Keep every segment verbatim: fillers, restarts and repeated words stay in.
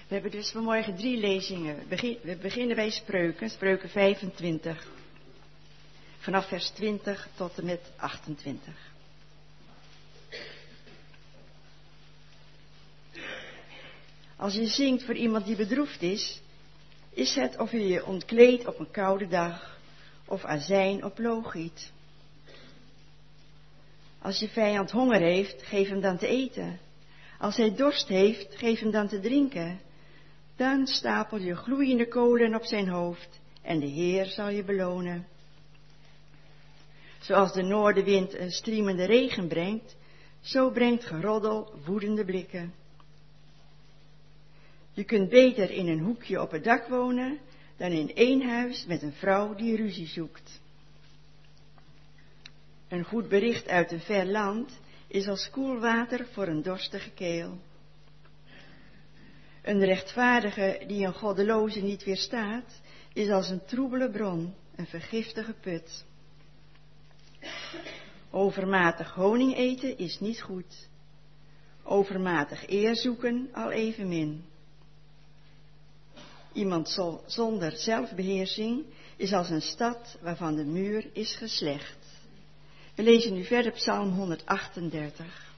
We hebben dus vanmorgen drie lezingen. We beginnen bij Spreuken, Spreuken vijfentwintig. Vanaf vers twintig tot en met achtentwintig. Als je zingt voor iemand die bedroefd is, is het of je je ontkleedt op een koude dag of azijn op logiet. Als je vijand honger heeft, geef hem dan te eten. Als hij dorst heeft, geef hem dan te drinken. Dan stapel je gloeiende kolen op zijn hoofd en de Heer zal je belonen. Zoals de noordenwind een striemende regen brengt, zo brengt geroddel woedende blikken. Je kunt beter in een hoekje op het dak wonen dan in één huis met een vrouw die ruzie zoekt. Een goed bericht uit een ver land is als koel water voor een dorstige keel. Een rechtvaardige die een goddeloze niet weerstaat, is als een troebele bron, een vergiftige put. Overmatig honing eten is niet goed. Overmatig eer zoeken al evenmin. Iemand zonder zelfbeheersing is als een stad waarvan de muur is geslecht. We lezen nu verder Psalm honderdachtendertig.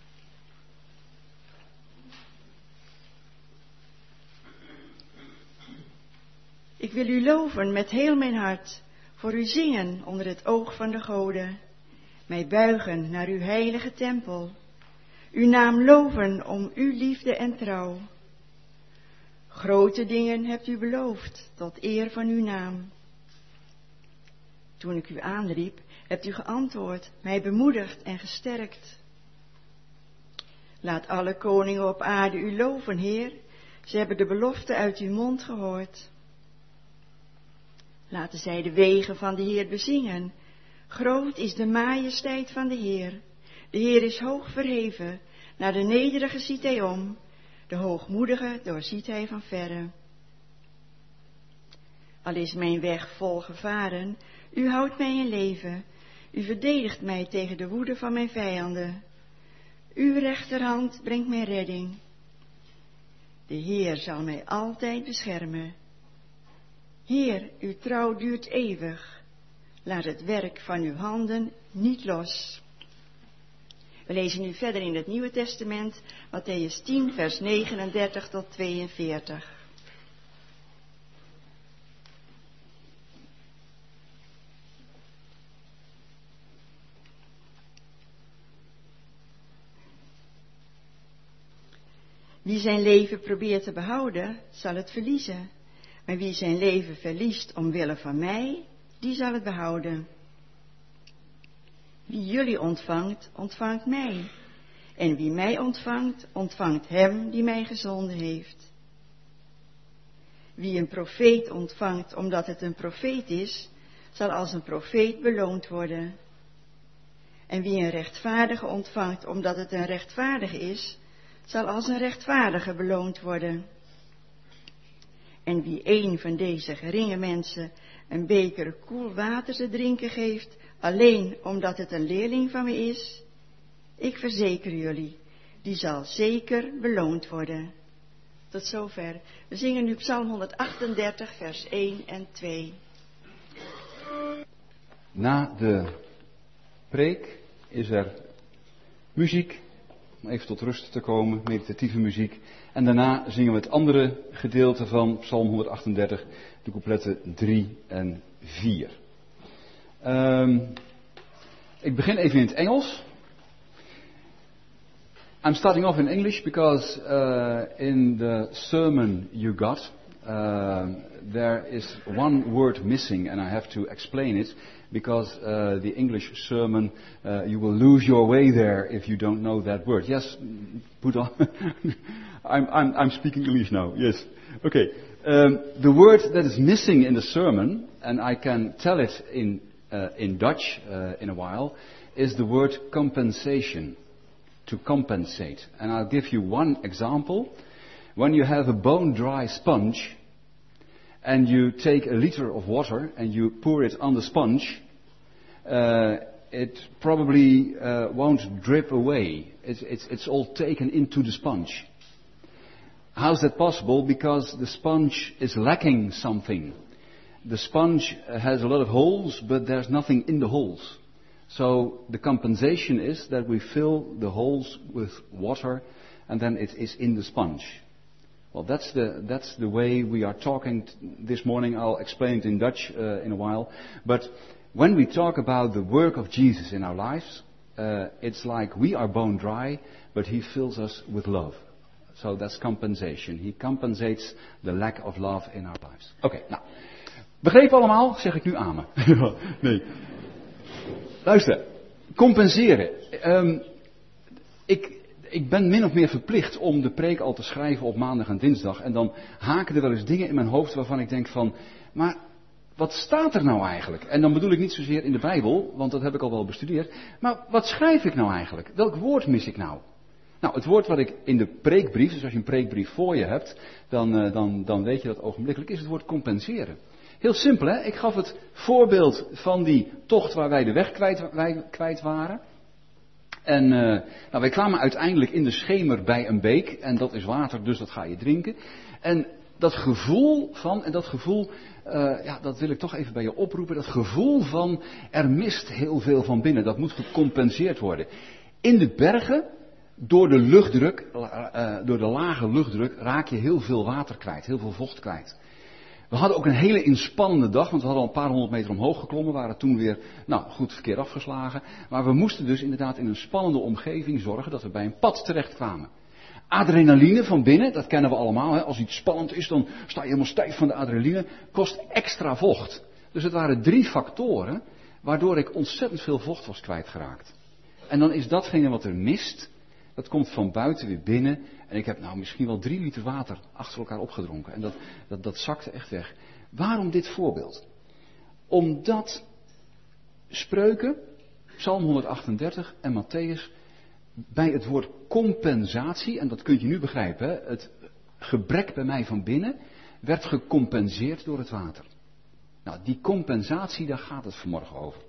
Ik wil u loven met heel mijn hart, voor u zingen onder het oog van de goden, mij buigen naar uw heilige tempel, uw naam loven om uw liefde en trouw. Grote dingen hebt u beloofd, tot eer van uw naam. Toen ik u aanriep, hebt u geantwoord, mij bemoedigd en gesterkt. Laat alle koningen op aarde u loven, Heer, ze hebben de belofte uit uw mond gehoord. Laten zij de wegen van de Heer bezingen. Groot is de majesteit van de Heer. De Heer is hoog verheven, naar de nederige ziet hij om, de hoogmoedige doorziet hij van verre. Al is mijn weg vol gevaren, u houdt mij in leven, u verdedigt mij tegen de woede van mijn vijanden. Uw rechterhand brengt mij redding. De Heer zal mij altijd beschermen. Heer, uw trouw duurt eeuwig. Laat het werk van uw handen niet los. We lezen nu verder in het Nieuwe Testament, Mattheüs tien, vers negenendertig tot tweeënveertig. Wie zijn leven probeert te behouden, zal het verliezen. Maar wie zijn leven verliest omwille van mij, die zal het behouden. Wie jullie ontvangt, ontvangt mij. En wie mij ontvangt, ontvangt hem die mij gezonden heeft. Wie een profeet ontvangt omdat het een profeet is, zal als een profeet beloond worden. En wie een rechtvaardige ontvangt omdat het een rechtvaardige is, zal als een rechtvaardige beloond worden. En wie een van deze geringe mensen een beker koel water te drinken geeft, alleen omdat het een leerling van me is, ik verzeker jullie, die zal zeker beloond worden. Tot zover. We zingen nu Psalm honderdachtendertig, vers één en twee. Na de preek is er muziek, om even tot rust te komen, meditatieve muziek. En daarna zingen we het andere gedeelte van Psalm honderdachtendertig, de coupletten drie en vier. Um, ik begin even in het Engels. I'm starting off in English because uh, in the sermon you got, uh, there is one word missing and I have to explain it because uh, the English sermon, uh, you will lose your way there if you don't know that word. Yes, put on. I'm, I'm, I'm speaking English now, yes. Okay. Um, the word that is missing in the sermon, and I can tell it in, uh, in Dutch uh, in a while, is the word compensation. To compensate. And I'll give you one example. When you have a bone dry sponge and you take a liter of water and you pour it on the sponge, uh, it probably uh, won't drip away. It's, it's, it's all taken into the sponge. How's that possible? Because the sponge is lacking something. The sponge has a lot of holes, but there's nothing in the holes. So the compensation is that we fill the holes with water and then it is in the sponge. Well, that's the, that's the way we are talking t- this morning. I'll explain it in Dutch uh, in a while. But when we talk about the work of Jesus in our lives, uh, it's like we are bone dry, but he fills us with love. So that's compensation. He compensates the lack of love in our lives. Oké, okay, nou. Begrepen allemaal? Zeg ik nu amen. Nee. Luister. Compenseren. Um, ik, ik ben min of meer verplicht om de preek al te schrijven op maandag en dinsdag. En dan haken er wel eens dingen in mijn hoofd waarvan ik denk van... Maar wat staat er nou eigenlijk? En dan bedoel ik niet zozeer in de Bijbel, want dat heb ik al wel bestudeerd. Maar wat schrijf ik nou eigenlijk? Welk woord mis ik nou? Nou, het woord wat ik in de preekbrief, dus als je een preekbrief voor je hebt, dan, uh, dan, dan weet je dat ogenblikkelijk, is het woord compenseren. Heel simpel, hè? Ik gaf het voorbeeld van die tocht waar wij de weg kwijt, wij, kwijt waren. En uh, nou, wij kwamen uiteindelijk in de schemer bij een beek, en dat is water, dus dat ga je drinken. En dat gevoel van, en dat gevoel, uh, ja, dat wil ik toch even bij je oproepen, dat gevoel van, er mist heel veel van binnen, dat moet gecompenseerd worden. In de bergen, door de luchtdruk, uh, door de lage luchtdruk, raak je heel veel water kwijt, heel veel vocht kwijt. We hadden ook een hele inspannende dag, want we hadden al een paar honderd meter omhoog geklommen, waren toen weer, nou, goed verkeerd afgeslagen. Maar we moesten dus inderdaad in een spannende omgeving zorgen dat we bij een pad terechtkwamen. Adrenaline van binnen, dat kennen we allemaal, hè. Als iets spannend is, dan sta je helemaal stijf van de adrenaline, kost extra vocht. Dus het waren drie factoren, waardoor ik ontzettend veel vocht was kwijtgeraakt. En dan is datgene wat er mist, dat komt van buiten weer binnen. En ik heb nou misschien wel drie liter water achter elkaar opgedronken. En dat, dat, dat zakte echt weg. Waarom dit voorbeeld? Omdat Spreuken, Psalm honderdachtendertig en Matthäus bij het woord compensatie, en dat kun je nu begrijpen, hè, het gebrek bij mij van binnen, werd gecompenseerd door het water. Nou, die compensatie, daar gaat het vanmorgen over.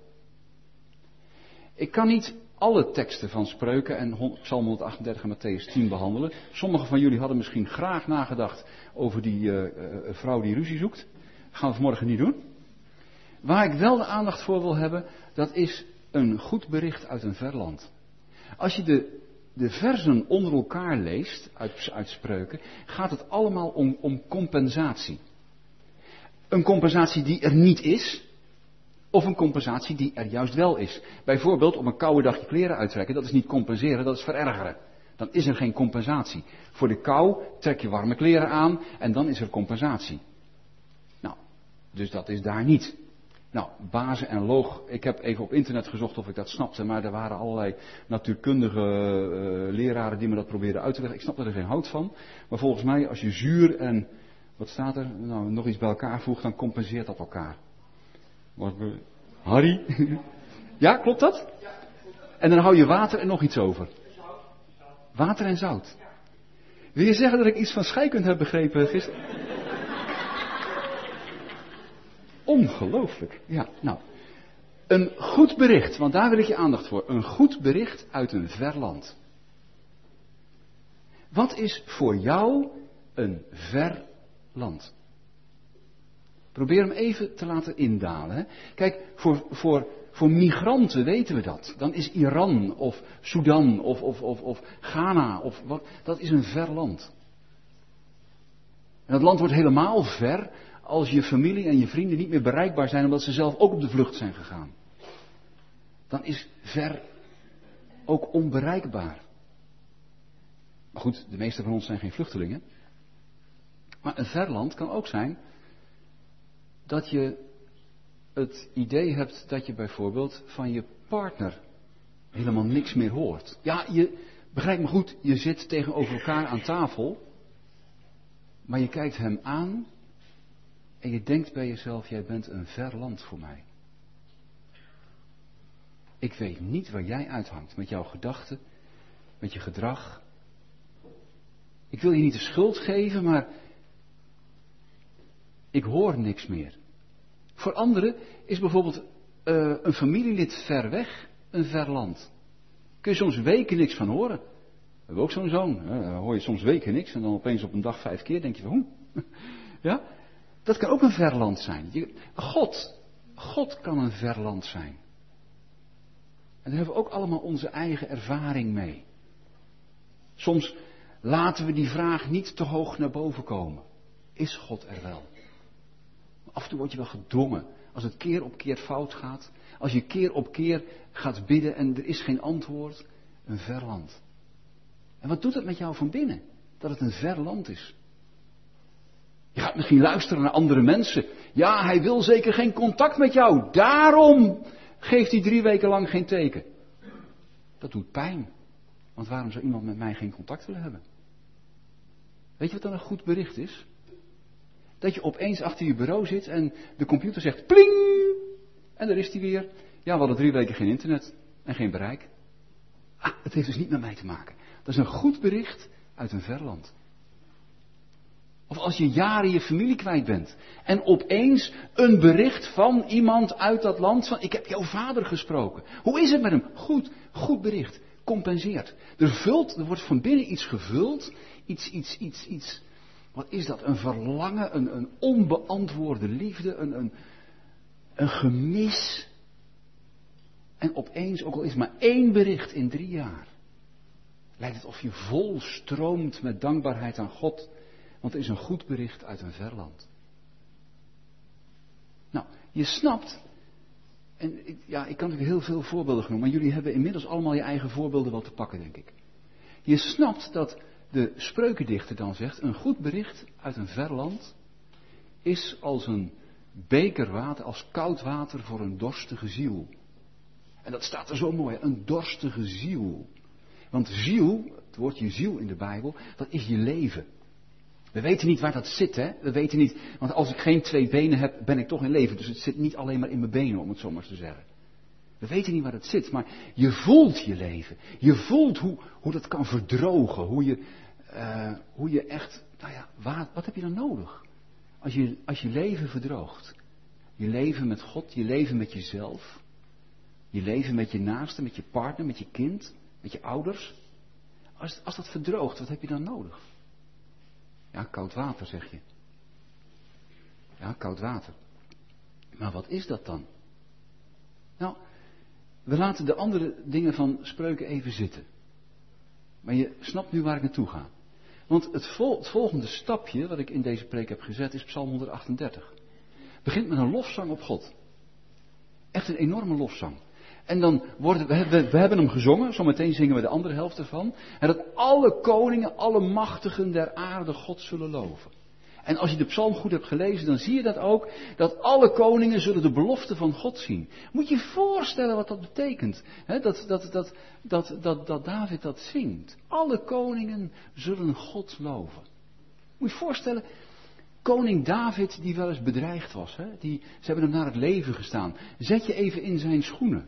Ik kan niet alle teksten van Spreuken en Psalm honderdachtendertig en Matthäus tien behandelen. Sommigen van jullie hadden misschien graag nagedacht over die uh, uh, vrouw die ruzie zoekt. Dat gaan we vanmorgen niet doen. Waar ik wel de aandacht voor wil hebben, dat is een goed bericht uit een ver land. Als je de, de versen onder elkaar leest, uit, uit Spreuken, gaat het allemaal om, om compensatie. Een compensatie die er niet is, of een compensatie die er juist wel is. Bijvoorbeeld om een koude dag je kleren uit te trekken, dat is niet compenseren, dat is verergeren. Dan is er geen compensatie. Voor de kou trek je warme kleren aan en dan is er compensatie. Nou, dus dat is daar niet. Nou, bazen en loog, ik heb even op internet gezocht of ik dat snapte, maar er waren allerlei natuurkundige uh, leraren die me dat probeerden uit te leggen. Ik snapte er geen hout van. Maar volgens mij, als je zuur en, wat staat er, nou, nog iets bij elkaar voegt, dan compenseert dat elkaar. Harry? Ja, klopt dat? En dan hou je water en nog iets over. Water en zout. Wil je zeggen dat ik iets van scheikunde heb begrepen gisteren? Ongelooflijk. Ja, nou. Een goed bericht, want daar wil ik je aandacht voor. Een goed bericht uit een ver land. Wat is voor jou een ver land? Probeer hem even te laten indalen. Hè. Kijk, voor, voor, voor migranten weten we dat. Dan is Iran of Sudan of, of, of, of Ghana of wat, dat is een ver land. En dat land wordt helemaal ver als je familie en je vrienden niet meer bereikbaar zijn omdat ze zelf ook op de vlucht zijn gegaan. Dan is ver ook onbereikbaar. Maar goed, de meeste van ons zijn geen vluchtelingen. Maar een ver land kan ook zijn dat je het idee hebt dat je bijvoorbeeld van je partner helemaal niks meer hoort. Ja, je, begrijp me goed, je zit tegenover elkaar aan tafel, maar je kijkt hem aan en je denkt bij jezelf, jij bent een ver land voor mij. Ik weet niet waar jij uithangt met jouw gedachten, met je gedrag. Ik wil je niet de schuld geven, maar ik hoor niks meer. Voor anderen is bijvoorbeeld uh, een familielid ver weg een ver land. Kun je soms weken niks van horen. We hebben ook zo'n zoon. Hè? Dan hoor je soms weken niks en dan opeens op een dag vijf keer denk je van hoe? Ja? Dat kan ook een verland zijn. Je, God, God kan een verland zijn. En daar hebben we ook allemaal onze eigen ervaring mee. Soms laten we die vraag niet te hoog naar boven komen. Is God er wel? Af en toe word je wel gedwongen. Als het keer op keer fout gaat. Als je keer op keer gaat bidden en er is geen antwoord. Een ver land. En wat doet het met jou van binnen? Dat het een ver land is. Je gaat misschien luisteren naar andere mensen. Ja, hij wil zeker geen contact met jou. Daarom geeft hij drie weken lang geen teken. Dat doet pijn. Want waarom zou iemand met mij geen contact willen hebben? Weet je wat dan een goed bericht is? Dat je opeens achter je bureau zit en de computer zegt pling! En daar is hij weer. Ja, we hadden drie weken geen internet en geen bereik. Ah, het heeft dus niet met mij te maken. Dat is een goed bericht uit een ver land. Of als je jaren je familie kwijt bent. En opeens een bericht van iemand uit dat land van ik heb jouw vader gesproken. Hoe is het met hem? Goed, goed bericht. Compenseert. Er vult, er wordt van binnen iets gevuld. Iets, iets, iets, iets. Wat is dat? Een verlangen, een, een onbeantwoorde liefde, een, een, een gemis. En opeens, ook al is maar één bericht in drie jaar. Lijkt het of je vol stroomt met dankbaarheid aan God. Want er is een goed bericht uit een ver land. Nou, je snapt. En ik, ja, ik kan natuurlijk heel veel voorbeelden noemen. Maar jullie hebben inmiddels allemaal je eigen voorbeelden wel te pakken, denk ik. Je snapt dat de spreukendichter dan zegt. Een goed bericht uit een ver land. Is als een beker water, als koud water voor een dorstige ziel. En dat staat er zo mooi. Een dorstige ziel. Want ziel, het woordje ziel in de Bijbel, dat is je leven. We weten niet waar dat zit, hè. We weten niet, want als ik geen twee benen heb, ben ik toch in leven. Dus het zit niet alleen maar in mijn benen, om het zo maar te zeggen. We weten niet waar het zit, maar je voelt je leven. Je voelt hoe, hoe dat kan verdrogen. Hoe je, uh, hoe je echt, nou ja, waar, wat heb je dan nodig? Als je, als je leven verdroogt. Je leven met God, je leven met jezelf. Je leven met je naaste, met je partner, met je kind, met je ouders. Als, als dat verdroogt, wat heb je dan nodig? Ja, koud water, zeg je. Ja, koud water. Maar wat is dat dan? Nou, we laten de andere dingen van spreuken even zitten. Maar je snapt nu waar ik naartoe ga. Want het, vol, het volgende stapje, wat ik in deze preek heb gezet, is Psalm honderdachtendertig. Het begint met een lofzang op God. Echt een enorme lofzang. En dan worden we, we, we hebben hem gezongen, zometeen zingen we de andere helft ervan. En dat alle koningen, alle machtigen der aarde God zullen loven. En als je de psalm goed hebt gelezen, dan zie je dat ook, dat alle koningen zullen de belofte van God zien. Moet je je voorstellen wat dat betekent, hè? Dat, dat, dat, dat, dat, dat David dat zingt. Alle koningen zullen God loven. Moet je je voorstellen, koning David die wel eens bedreigd was, hè? Die, ze hebben hem naar het leven gestaan. Zet je even in zijn schoenen.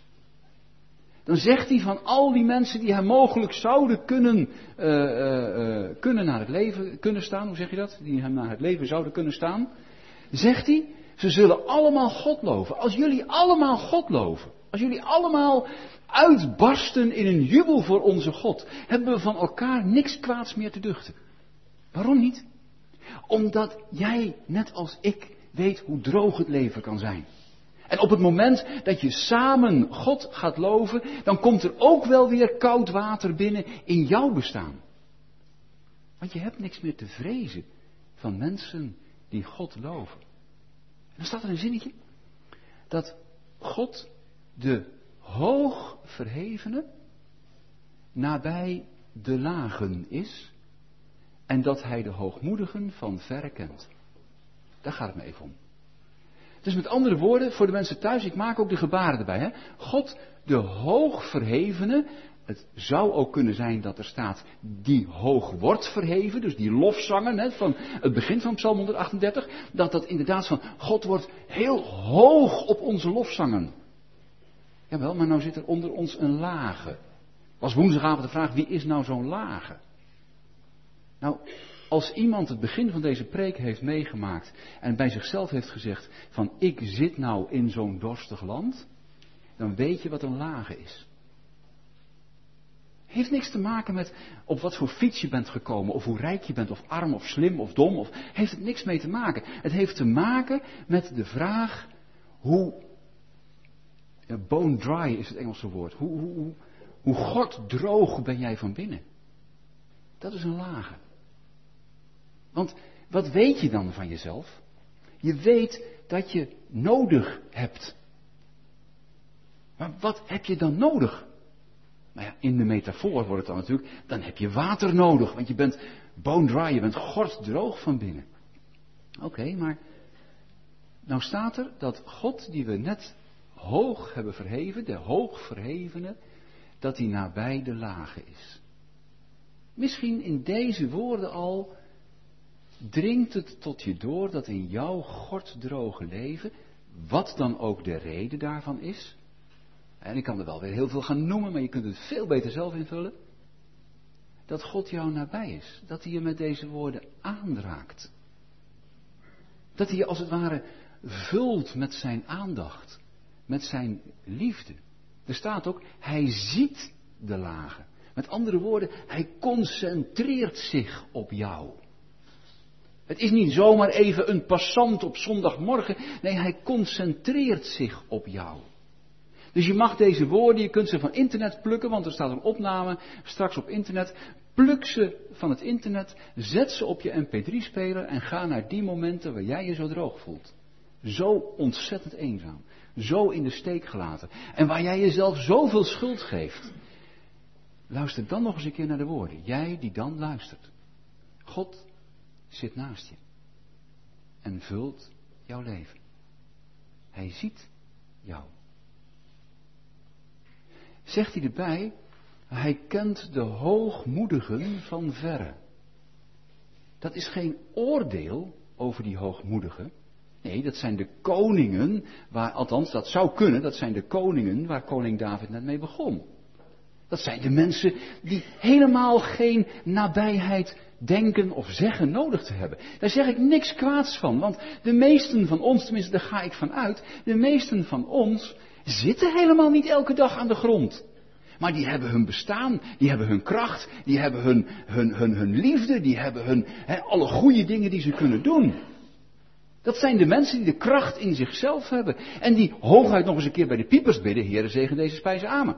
Dan zegt hij van al die mensen die hem mogelijk zouden kunnen, uh, uh, uh, kunnen naar het leven kunnen staan. Hoe zeg je dat? Die hem naar het leven zouden kunnen staan. Zegt hij, ze zullen allemaal God loven. Als jullie allemaal God loven. Als jullie allemaal uitbarsten in een jubel voor onze God. Hebben we van elkaar niks kwaads meer te duchten. Waarom niet? Omdat jij, net als ik, weet hoe droog het leven kan zijn. En op het moment dat je samen God gaat loven, dan komt er ook wel weer koud water binnen in jouw bestaan. Want je hebt niks meer te vrezen van mensen die God loven. En dan staat er een zinnetje, dat God de hoog verhevene nabij de lagen is en dat hij de hoogmoedigen van verre kent. Daar gaat het me even om. Dus met andere woorden, voor de mensen thuis, ik maak ook de gebaren erbij. Hè? God, de hoogverhevene, het zou ook kunnen zijn dat er staat, die hoog wordt verheven, dus die lofzangen, hè, van het begin van Psalm honderdachtendertig, dat dat inderdaad van, God wordt heel hoog op onze lofzangen. Jawel, maar nou zit er onder ons een lage. Was woensdagavond de vraag, wie is nou zo'n lage? Nou, als iemand het begin van deze preek heeft meegemaakt en bij zichzelf heeft gezegd van ik zit nou in zo'n dorstig land, dan weet je wat een lage is. Heeft niks te maken met op wat voor fiets je bent gekomen, of hoe rijk je bent, of arm, of slim, of dom. Of, heeft het niks mee te maken. Het heeft te maken met de vraag hoe, ja, bone dry is het Engelse woord, hoe, hoe, hoe, hoe gorddroog ben jij van binnen? Dat is een lage. Want wat weet je dan van jezelf? Je weet dat je nodig hebt. Maar wat heb je dan nodig? Nou ja, in de metafoor wordt het dan natuurlijk, dan heb je water nodig, want je bent bone dry, je bent gorddroog van binnen. Oké, okay, maar nou staat er dat God, die we net hoog hebben verheven, de hoogverhevene, dat hij nabij de lage is. Misschien in deze woorden al dringt het tot je door dat in jouw gorddroge leven, wat dan ook de reden daarvan is, en ik kan er wel weer heel veel gaan noemen, maar je kunt het veel beter zelf invullen, dat God jou nabij is, dat hij je met deze woorden aanraakt. Dat hij je als het ware vult met zijn aandacht, met zijn liefde. Er staat ook, hij ziet de lage. Met andere woorden, hij concentreert zich op jou. Het is niet zomaar even een passant op zondagmorgen. Nee, hij concentreert zich op jou. Dus je mag deze woorden, je kunt ze van internet plukken, want er staat een opname straks op internet. Pluk ze van het internet, zet ze op je M P drie speler en ga naar die momenten waar jij je zo droog voelt. Zo ontzettend eenzaam. Zo in de steek gelaten. En waar jij jezelf zoveel schuld geeft. Luister dan nog eens een keer naar de woorden. Jij die dan luistert. God zit naast je. En vult jouw leven. Hij ziet jou. Zegt hij erbij, hij kent de hoogmoedigen van verre. Dat is geen oordeel over die hoogmoedigen. Nee, dat zijn de koningen, waar, althans dat zou kunnen, dat zijn de koningen waar koning David net mee begon. Dat zijn de mensen die helemaal geen nabijheid denken of zeggen nodig te hebben. Daar zeg ik niks kwaads van, want de meesten van ons, tenminste daar ga ik van uit, de meesten van ons zitten helemaal niet elke dag aan de grond. Maar die hebben hun bestaan, die hebben hun kracht, die hebben hun, hun, hun, hun liefde, die hebben hun, he, alle goede dingen die ze kunnen doen. Dat zijn de mensen die de kracht in zichzelf hebben. En die hooguit nog eens een keer bij de piepers bidden, Heere zegen deze spijzen, amen.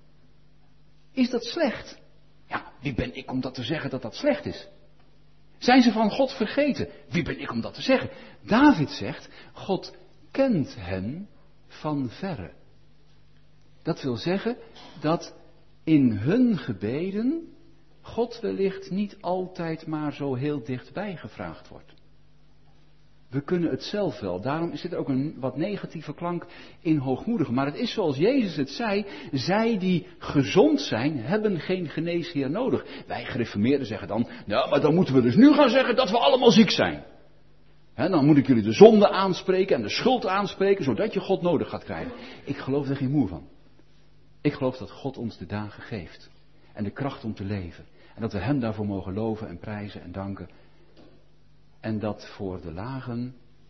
Is dat slecht? Ja, wie ben ik om dat te zeggen dat dat slecht is? Zijn ze van God vergeten? Wie ben ik om dat te zeggen? David zegt, God kent hen van verre. Dat wil zeggen dat in hun gebeden God wellicht niet altijd maar zo heel dichtbij gevraagd wordt. We kunnen het zelf wel. Daarom is dit ook een wat negatieve klank in hoogmoedig. Maar het is zoals Jezus het zei. Zij die gezond zijn, hebben geen geneesheer nodig. Wij gereformeerden zeggen dan, nou, maar dan moeten we dus nu gaan zeggen dat we allemaal ziek zijn. He, dan moet ik jullie de zonde aanspreken en de schuld aanspreken, zodat je God nodig gaat krijgen. Ik geloof er geen moer van. Ik geloof dat God ons de dagen geeft. En de kracht om te leven. En dat we hem daarvoor mogen loven en prijzen en danken. En dat voor de lagen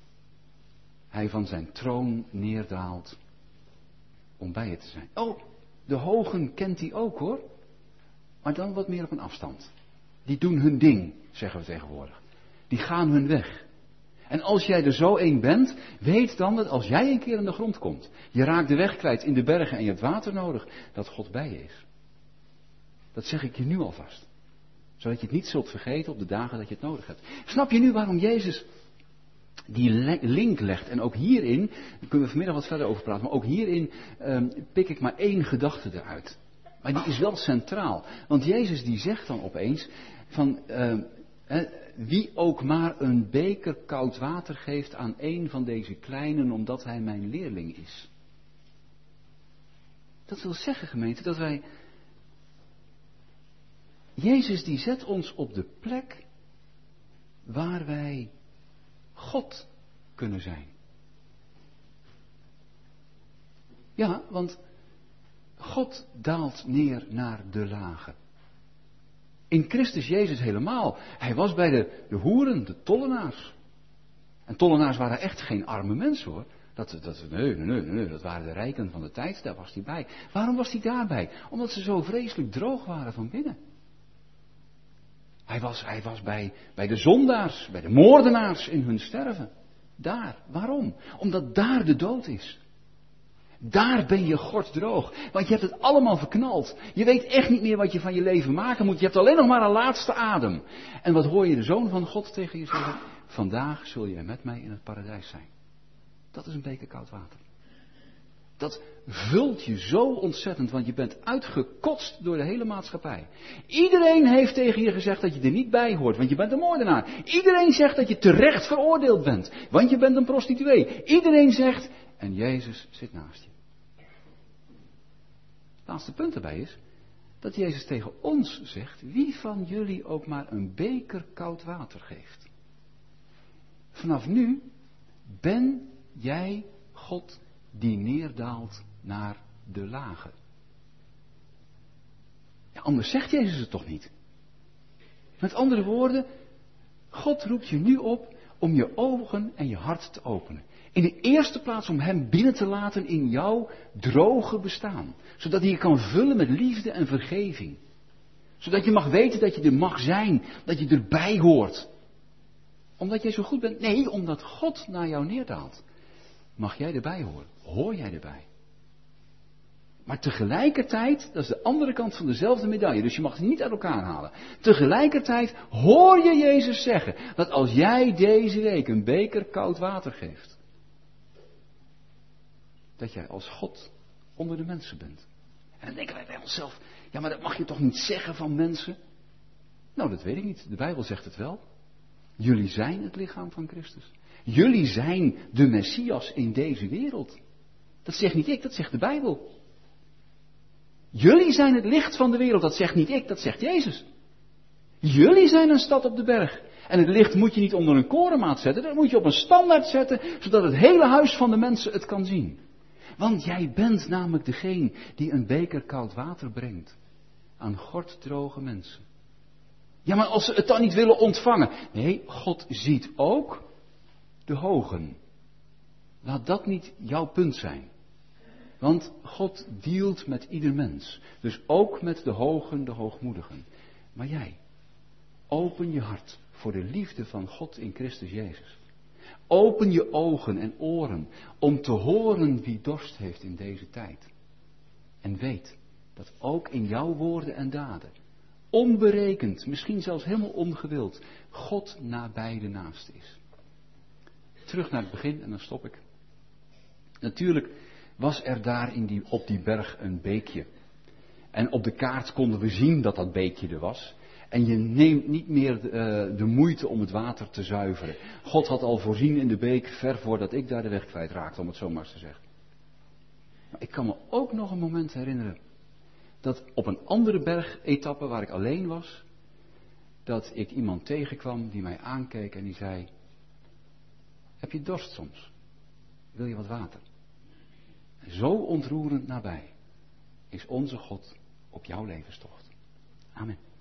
hij van zijn troon neerdaalt om bij je te zijn. Oh, de hogen kent hij ook hoor. Maar dan wat meer op een afstand. Die doen hun ding, zeggen we tegenwoordig. Die gaan hun weg. En als jij er zo één bent, weet dan dat als jij een keer aan de grond komt, je raakt de weg kwijt in de bergen en je hebt water nodig, dat God bij je is. Dat zeg ik je nu alvast. Zodat je het niet zult vergeten op de dagen dat je het nodig hebt. Snap je nu waarom Jezus die link legt? En ook hierin, daar kunnen we vanmiddag wat verder over praten, maar ook hierin um, pik ik maar één gedachte eruit. Maar die is wel centraal. Want Jezus die zegt dan opeens van uh, eh, wie ook maar een beker koud water geeft aan een van deze kleinen omdat hij mijn leerling is. Dat wil zeggen, gemeente, dat wij... Jezus die zet ons op de plek waar wij God kunnen zijn. Ja, want God daalt neer naar de lage. In Christus Jezus helemaal. Hij was bij de, de hoeren, de tollenaars. En tollenaars waren echt geen arme mensen hoor. Dat, dat, nee, nee, nee, dat waren de rijken van de tijd, daar was hij bij. Waarom was hij daarbij? Omdat ze zo vreselijk droog waren van binnen. Hij was, hij was bij, bij de zondaars, bij de moordenaars in hun sterven. Daar. Waarom? Omdat daar de dood is. Daar ben je gorddroog. Want je hebt het allemaal verknald. Je weet echt niet meer wat je van je leven maken moet. Je hebt alleen nog maar een laatste adem. En wat hoor je de Zoon van God tegen je zeggen? Vandaag zul je met mij in het paradijs zijn. Dat is een beker koud water. Dat vult je zo ontzettend, want je bent uitgekotst door de hele maatschappij. Iedereen heeft tegen je gezegd dat je er niet bij hoort, want je bent een moordenaar. Iedereen zegt dat je terecht veroordeeld bent, want je bent een prostituee. Iedereen zegt, en Jezus zit naast je. Het laatste punt erbij is, dat Jezus tegen ons zegt, wie van jullie ook maar een beker koud water geeft. Vanaf nu ben jij God die neerdaalt naar de lage. Ja, anders zegt Jezus het toch niet. Met andere woorden, God roept je nu op om je ogen en je hart te openen. In de eerste plaats om Hem binnen te laten in jouw droge bestaan. Zodat Hij je kan vullen met liefde en vergeving. Zodat je mag weten dat je er mag zijn, dat je erbij hoort. Omdat jij zo goed bent? Nee, omdat God naar jou neerdaalt. Mag jij erbij horen? Hoor jij erbij? Maar tegelijkertijd, dat is de andere kant van dezelfde medaille, dus je mag het niet uit elkaar halen. Tegelijkertijd hoor je Jezus zeggen, dat als jij deze week een beker koud water geeft, dat jij als God onder de mensen bent. En dan denken wij bij onszelf, ja maar dat mag je toch niet zeggen van mensen? Nou, dat weet ik niet, de Bijbel zegt het wel. Jullie zijn het lichaam van Christus. Jullie zijn de Messias in deze wereld. Dat zegt niet ik, dat zegt de Bijbel. Jullie zijn het licht van de wereld, dat zegt niet ik, dat zegt Jezus. Jullie zijn een stad op de berg. En het licht moet je niet onder een korenmaat zetten, dat moet je op een standaard zetten, zodat het hele huis van de mensen het kan zien. Want jij bent namelijk degene die een beker koud water brengt aan gorddroge mensen. Ja, maar als ze het dan niet willen ontvangen. Nee, God ziet ook de hogen. Laat dat niet jouw punt zijn. Want God dealt met ieder mens. Dus ook met de hogen, de hoogmoedigen. Maar jij, open je hart voor de liefde van God in Christus Jezus. Open je ogen en oren om te horen wie dorst heeft in deze tijd. En weet dat ook in jouw woorden en daden, onberekend, misschien zelfs helemaal ongewild, God nabij de naaste is. Terug naar het begin en dan stop ik. Natuurlijk was er daar in die, op die berg een beekje. En op de kaart konden we zien dat dat beekje er was. En je neemt niet meer de, uh, de moeite om het water te zuiveren. God had al voorzien in de beek ver voordat ik daar de weg kwijtraakte, om het zo maar eens te zeggen. Maar ik kan me ook nog een moment herinneren dat op een andere bergetappe waar ik alleen was, dat ik iemand tegenkwam die mij aankeek en die zei, heb je dorst soms? Wil je wat water? En zo ontroerend nabij is onze God op jouw levenstocht. Amen.